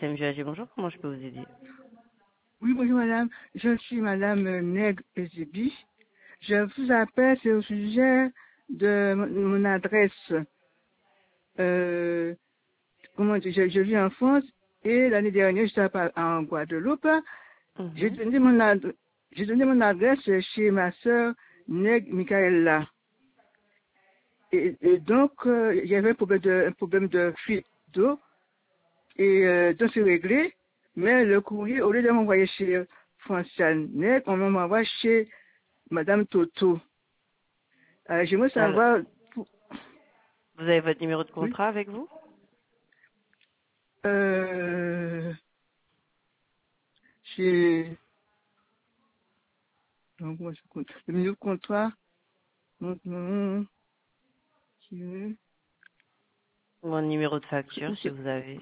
CMGAG, bonjour, comment je peux vous aider? Oui, bonjour madame. Je suis madame Nègre Ezebi. Je vous appelle, c'est au sujet de mon adresse. Euh, comment dire, je vis en France et l'année dernière, j'étais en Guadeloupe. J'ai Mhm. donné j'ai donné mon adresse chez ma sœur Nègre Michaela. Et donc, il y avait un problème de fuite d'eau. Et donc, c'est réglé. Mais le courrier, au lieu de m'envoyer chez Franciane Nègre, on m'envoie chez Madame Toto. J'aimerais Alors, savoir, vous avez votre numéro de oui, contrat avec vous? euh, chez, donc, moi, le milieu de contrat, donc, qui- Ou un numéro de facture, si vous avez.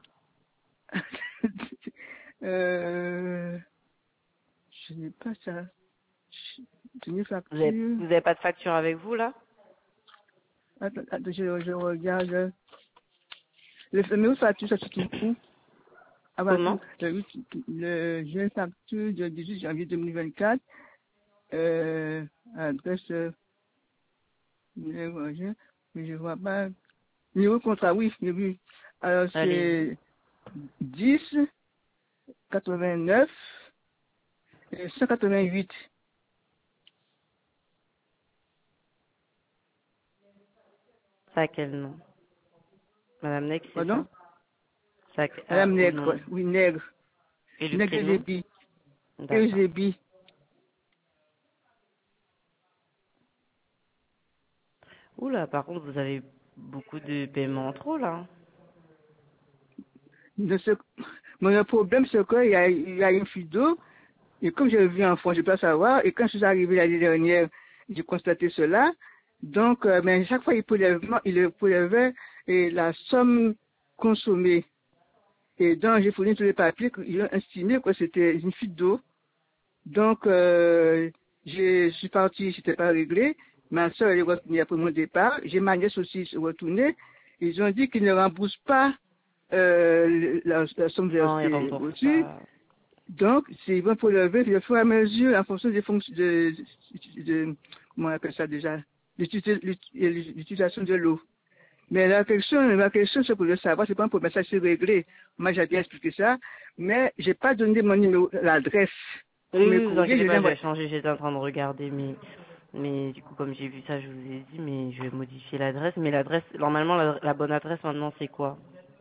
euh, je n'ai pas ça. Je n'ai facture. Vous avez pas de facture avec vous, là? Attends, je regarde. Le numéro de facture, ça se trouve où? Ah, bah, Comment? j'ai une facture du 18 janvier 2024, adresse, mais je vois pas. Numéro de contrat, oui, j'ai vu. Alors, Allez-y. c'est 10, 89 et 188. Ça a quel nom? Madame Nex, c'est Pardon? ça? Madame Au Nègre, nom. oui, Nègre. Et le Nègre prénom? Ezebi. D'accord. Ezebi. Oula, par contre, vous avez beaucoup de paiements en trop, là. De ce- Mais le problème, c'est qu'il y a une fuite d'eau. Et comme je vis en France, je peux pas savoir. Et quand je suis arrivé l'année dernière, j'ai constaté cela. Donc, mais chaque fois, il prélevait la somme consommée. Et donc, j'ai fourni tous les papiers qu'ils ont estimé que c'était une fuite d'eau. Donc, je suis parti, c'était pas réglé. Ma soeur est revenue après mon départ. J'ai ma nièce aussi retourné. Ils ont dit qu'ils ne remboursent pas la somme Non, ils versée remboursent au-dessus. pas. Donc, ils vont prélever au fur et à mesure en fonction des fonctions comment on appelle ça déjà, l'utilisation de l'eau. Mais la question, c'est pour le savoir, c'est pas pour ça c'est réglé. Moi, j'ai bien expliqué ça, mais j'ai pas donné mon numéro, l'adresse Oui, pour mes oui, vous courriers, inquiétez je les pas, je envoie. vais changer. J'étais en train de regarder, mais du coup, comme j'ai vu ça, je vous ai dit, mais je vais modifier l'adresse. Mais l'adresse, normalement, la bonne adresse maintenant, c'est quoi?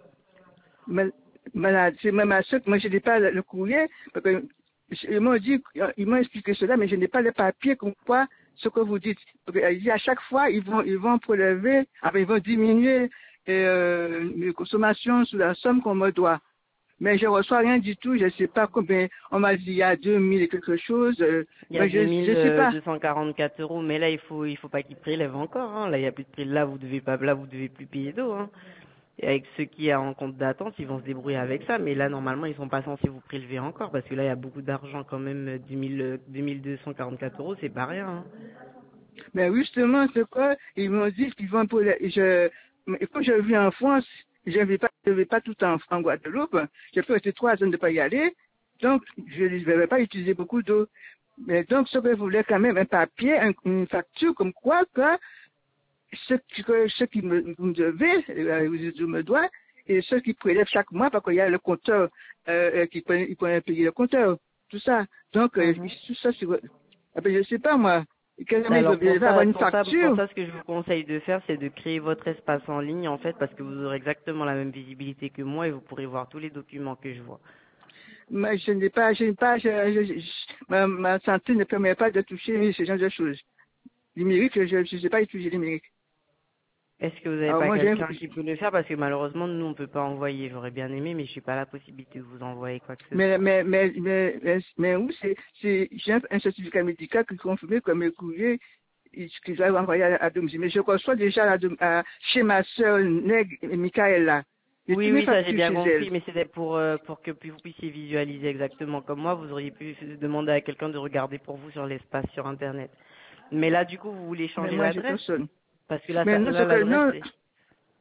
C'est même ma soeur, moi je n'ai pas le courrier, parce que ils m'ont expliqué cela, mais je n'ai pas le papier comme quoi ce que vous dites. Parce que, à chaque fois, ils vont prélever, après ils vont diminuer mes consommations sous la somme qu'on me doit. Mais je reçois rien du tout, je ne sais pas combien, on m'a dit il y a 2000 et quelque chose, Il y a mais je sais pas. 2244 euros, mais là, il faut pas qu'ils prélèvent encore, hein. Là, il y a plus de prix. Là, vous devez pas, là, vous devez plus payer d'eau, hein. Et avec ceux qui sont en compte d'attente, ils vont se débrouiller avec ça, mais là, normalement, ils sont pas censés vous prélever encore, parce que là, il y a beaucoup d'argent quand même, 2244 euros, c'est pas rien, hein. Mais justement, c'est quoi? Ils m'ont dit qu'ils vont pour mais quand je vis en France, je vais pas tout en Guadeloupe. Je peux rester 3 ans de pas y aller. Donc, je ne vais pas utiliser beaucoup d'eau. Mais donc, ce que je voulais quand même un papier, une facture comme quoi que ce qui vous me devez, je me dois, et ce qui prélève chaque mois, parce qu'il y a le compteur il peut payer le compteur, tout ça. Donc, Mhm. tout ça, ah ben, je sais pas moi, quelqu'un Alors il va avoir une pour facture. ça, ce que je vous conseille de faire, c'est de créer votre espace en ligne, en fait, parce que vous aurez exactement la même visibilité que moi et vous pourrez voir tous les documents que je vois. Mais je n'ai pas, ma santé ne permet pas de toucher ce genre de choses. Numérique, je ne sais pas utiliser le numérique. Est-ce que vous n'avez Alors pas moi, quelqu'un qui peut le faire? Parce que malheureusement, nous, on peut pas envoyer. J'aurais bien aimé, mais je suis pas la possibilité de vous envoyer quoi que ce soit. mais où j'ai un certificat médical qui confirme que mes courriers, qu'ils doivent envoyer à domicile. Mais je reçois déjà chez ma sœur Neg et Michaela. J'ai Oui, toutes mes oui, ça j'ai factures bien chez elle. compris, mais c'était pour que vous puissiez visualiser exactement comme moi. Vous auriez pu demander à quelqu'un de regarder pour vous sur l'espace sur Internet. Mais là, du coup, vous voulez Mais changer moi, j'ai l'adresse? personne. Parce que là, Mais non, là c'est que l'adresse non, est...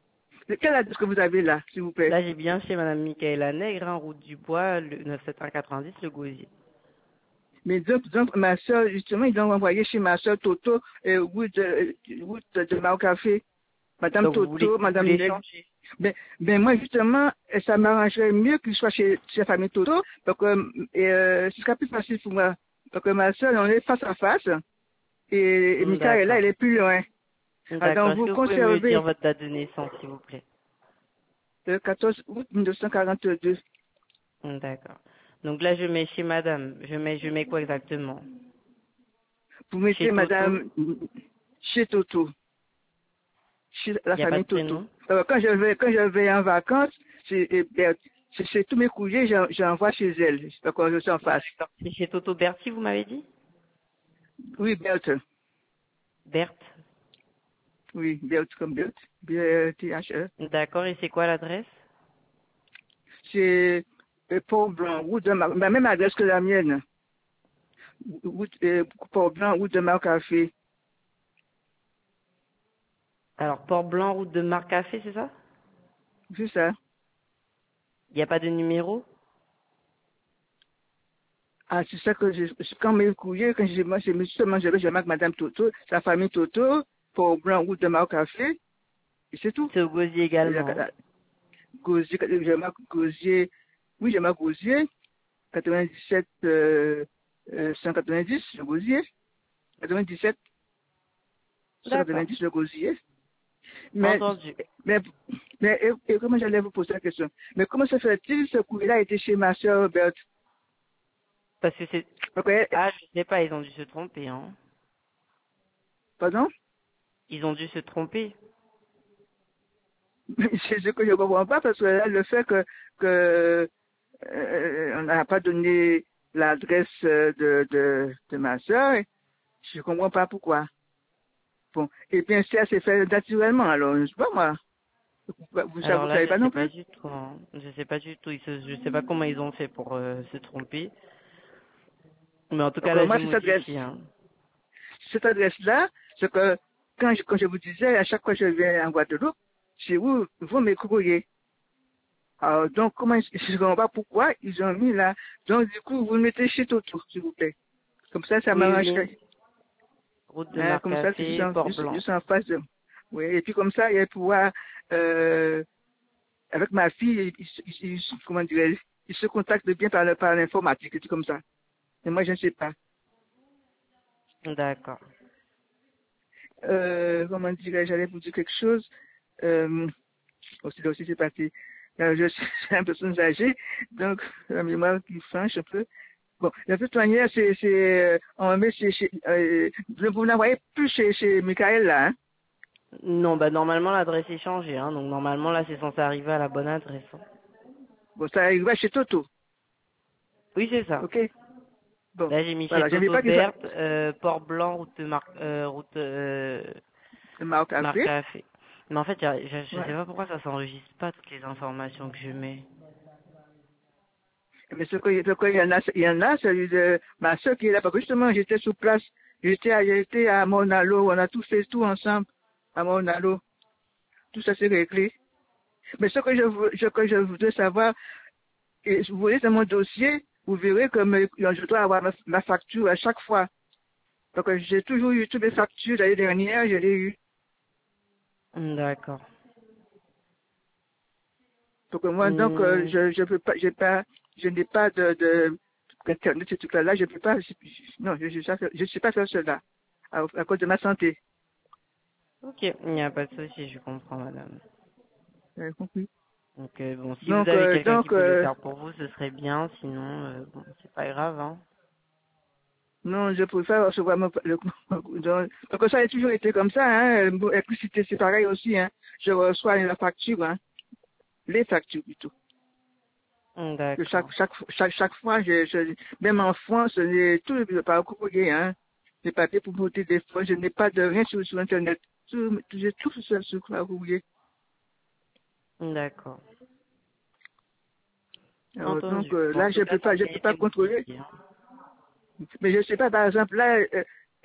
Quelle adresse que vous avez là, s'il vous plaît? Là, j'ai bien chez Madame Michaela Nègre, hein, route du Bois, le 97190, le Gosier. Mais donc, ma soeur, justement, ils l'ont envoyé chez ma soeur Toto, route de Mao Café. Madame Donc, Toto, vous Madame voulez Nègre. changer. Ben moi, justement, ça m'arrangerait mieux qu'il soit chez la famille Toto, donc ce serait plus facile pour moi. Donc, ma soeur, on est face à face, et Michaela, D'accord. elle est plus loin. Ah, D'accord. donc, Est-ce vous que vous pouvez me dire conservez votre date de naissance, s'il vous plaît? le 14 août 1942. D'accord. Donc là, je mets chez Madame. Je mets quoi exactement? Vous Chez mettez Toto. Madame chez Toto, chez la Il n'y a pas famille de Toto. prénom? Quand je vais en vacances, c'est tous mes courriers, j'envoie chez elle. Donc, je suis en face. D'accord. C'est chez Toto Berti, vous m'avez dit? Oui, Berthe. Berthe. Oui, Berthe comme Berthe. B-E-T-H-E. D'accord. Et c'est quoi l'adresse? C'est Port-Blanc, route de la même adresse que la mienne. Port-Blanc, route de Marcafé. Alors, Port-Blanc, route de Marcafé, c'est ça? C'est ça. Il n'y a pas de numéro? Ah, c'est ça que quand mes courriers, quand justement, je marque Madame Toto, sa famille Toto, Port-Blanc, route de Marcafé, et c'est tout. C'est au Gosier également. Gosier, je marque Gosier, oui, je marque Gosier, 97, 190, le Gosier, 97, D'accord. 190, le Gosier. Mais, Entendu. mais, et comment j'allais vous poser la question? Mais comment se fait-il ce courrier-là a été chez ma soeur Berthe? Parce que c'est... Donc, Ah, je sais pas, ils ont dû se tromper, hein. pardon? Ils ont dû se tromper. C'est ce que je ne comprends pas parce que là, le fait que on n'a pas donné l'adresse de ma soeur, je ne comprends pas pourquoi. Bon, et bien ça s'est fait naturellement, alors je sais pas moi. Vous Alors là, savez je pas sais non pas plus? du tout, hein. Je sais pas du tout. Je sais pas comment ils ont fait pour se tromper. Mais en tout cas, Donc là, moi, j'ai modifié, hein. cette adresse-là, c'est que quand je vous disais, à chaque fois que je viens en Guadeloupe, c'est où vous me courriez. Alors, donc, je ne comprends pas pourquoi ils ont mis là. Donc, du coup, vous le mettez chez Toto, s'il vous plaît. Comme ça Oui, oui. m'arrangerait. Route de Hein, comme ça, c'est Marcafé, Port-Blanc. juste en face de... Oui, et puis comme ça, il va pouvoir, avec ma fille, comment dirais-je, il se contacte bien par l'informatique, et tout comme ça. Et moi, je ne sais pas. D'accord. Comment dirais-je, j'allais vous dire quelque chose. Aussi c'est parti. Je suis une personne âgée, donc la mémoire qui flanche un peu. Bon, de toute manière, on met vous n'envoyez plus chez Michael là, hein? Non, bah normalement, l'adresse est changée, hein. Donc normalement, là, c'est censé arriver à la bonne adresse, hein. Bon, ça arrivera chez Toto, Oui, c'est ça. ok? Bon, Là, j'ai mis chez voilà, je ne veux Toto pas qu'ils soient Berthe, Port-Blanc, route Marc Café. Marcafé. Mais en fait, je sais Ouais. pas pourquoi ça s'enregistre pas toutes les informations que je mets. Mais il y en a, celui de ma soeur qui est là, parce que justement, j'étais sur place, j'étais à Monalo, on a tout fait tout ensemble à Monalo, tout ça c'est réglé. Mais ce que que je voudrais savoir, et vous voyez dans mon dossier, vous verrez que je dois avoir ma facture à chaque fois. Donc j'ai toujours eu toutes mes factures l'année dernière, je l'ai eu. D'accord. Donc moi, donc Hmm, je peux pas, je n'ai pas de internet ce truc-là, je peux pas, non, je sais pas faire cela à cause de ma santé. ok, il n'y a pas de souci, je comprends, madame. Vous avez compris? Donc, bon, si vous Donc, avez quelqu'un qui peut le faire pour vous, ce serait bien. Sinon, bon, c'est pas grave, hein. non, je préfère recevoir donc ça a toujours été comme ça, hein. L'électricité, c'est pareil aussi, hein. Je reçois la facture, hein. Les factures plutôt. Que D'accord. chaque fois, même en France, tout le parcours, hein. Les papiers pour voter des fois, je n'ai pas de rien sur Internet. J'ai tout sur le courrier. D'accord. Alors, donc, Entendu. Bon, en tout cas, ça a je bien peux été pas contrôler. modifié, hein. Mais je sais pas, par exemple, là,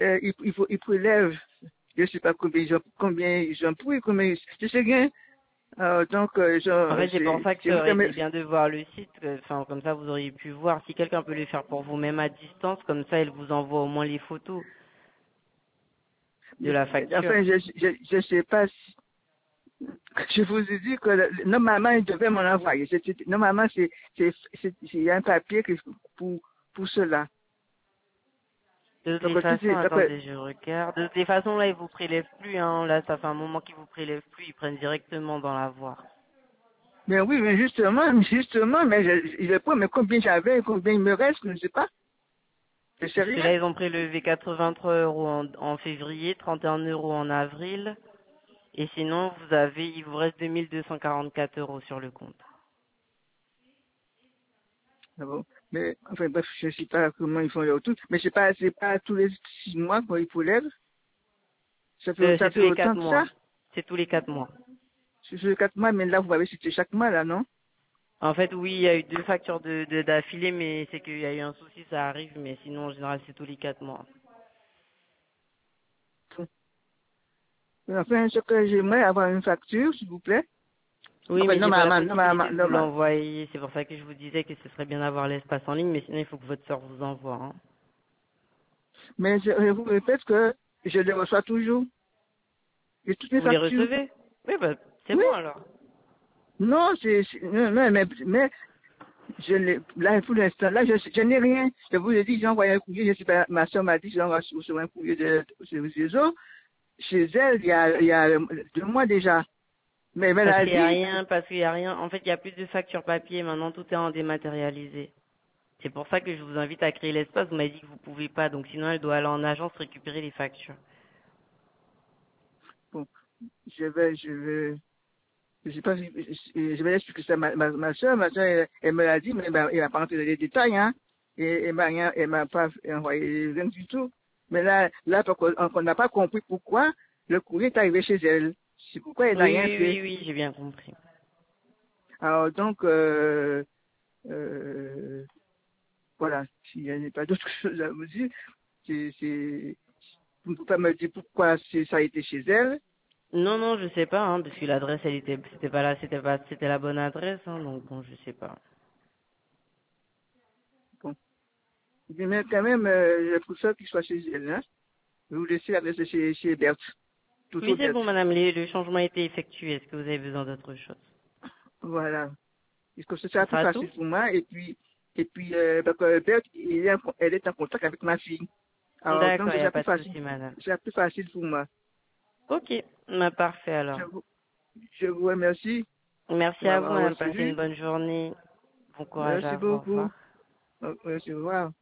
il prélève, je sais pas combien ils ont pris, combien, je sais rien. Donc, En fait, c'est pour ça que c'est ça vous aurait qui été me... bien de voir le site. Enfin, comme ça, vous auriez pu voir. Si quelqu'un peut le faire pour vous, même à distance, comme ça, il vous envoie au moins les photos de la facture. Enfin, je sais pas si... Je vous ai dit que normalement, il devait m'en envoyer. Normalement, il y a un papier pour cela. De toutes Donc, les façons, donc, attendez, je regarde. De toutes les façons, là, ils vous prélèvent plus, hein. Là, ça fait un moment qu'ils vous prélèvent plus. Ils prennent directement dans l'avoir. mais oui, mais justement, mais je prends, mais combien j'avais, combien il me reste, je ne sais pas. Je sais Parce que rien. là, ils ont prélevé 83 € en février, 31 € en avril. Et sinon, il vous reste 2244 € sur le compte. Ah bon. Mais, enfin, bref, je ne sais pas comment ils font leur truc. Mais c'est pas tous les 6 mois qu'on les lève. Ça C'est tous fait les autant 4 que ça. mois. C'est tous les 4 mois. C'est sur les 4 mois, mais là, vous m'avez cité chaque mois, là, non? En fait, oui, il y a eu 2 factures d'affilée, mais c'est qu'il y a eu un souci, ça arrive. Mais sinon, en général, c'est tous les 4 mois. Enfin, ce que j'aimerais avoir une facture, s'il vous plaît. Oui, Enfin, mais j'ai pas la normalement, possibilité de vous normalement. l'envoyer. C'est pour ça que je vous disais que ce serait bien d'avoir l'espace en ligne, mais sinon, il faut que votre soeur vous envoie, hein. Mais je vous répète que je les reçois toujours. Et toutes mes Vous les factures. recevez? Oui, bah, c'est Oui. bon alors. Non, non, mais là, pour l'instant, là, je n'ai rien. Je vous ai dit, j'ai envoyé un courrier, je sais pas, ma soeur m'a dit que j'ai envoyé sur un courrier de réseau. Chez elle, il y a 2 mois déjà. Mais elle Parce a qu'il y a dit, rien, parce qu'il y a rien. En fait, il y a plus de factures papier. Maintenant, tout est en dématérialisé. C'est pour ça que je vous invite à créer l'espace. Vous m'avez dit que vous pouvez pas, donc sinon, elle doit aller en agence récupérer les factures. bon, je sais pas, je vais expliquer ça à ma soeur. Ma soeur, elle me l'a dit, mais elle n'a pas rentré dans les détails, hein. Et elle m'a pas envoyé rien du tout. Mais là, on n'a pas compris pourquoi le courrier est arrivé chez elle. C'est pourquoi elle n'a Oui, rien oui, oui, fait. oui, j'ai bien compris. Alors, donc, euh, voilà. S'il n'y a pas d'autre chose à vous dire, vous ne pouvez pas me dire pourquoi ça a été chez elle. Non, non, je sais pas, hein, parce que l'adresse, c'était pas là, c'était la bonne adresse, hein, donc bon, je sais pas. Bon. Mais quand même, je préfère qu'il soit chez elle, hein. Je vais vous laisser l'adresse chez Berthe. Oui, Toto c'est Berthe. bon, madame, le changement a été effectué. Est-ce que vous avez besoin d'autre chose? Voilà. Parce que c'est Ce plus sera tout? facile pour moi. Et puis parce que Berthe, elle est en contact avec ma fille. Alors, donc, D'accord, il n'y a pas de souci, madame. c'est plus facile pour moi. Ok, bah, parfait Je alors. vous, je vous remercie de Merci à vous, m'avoir madame. Passez une reçu. bonne journée. Bon courage Merci à vous. Au beaucoup. revoir. Merci, au revoir.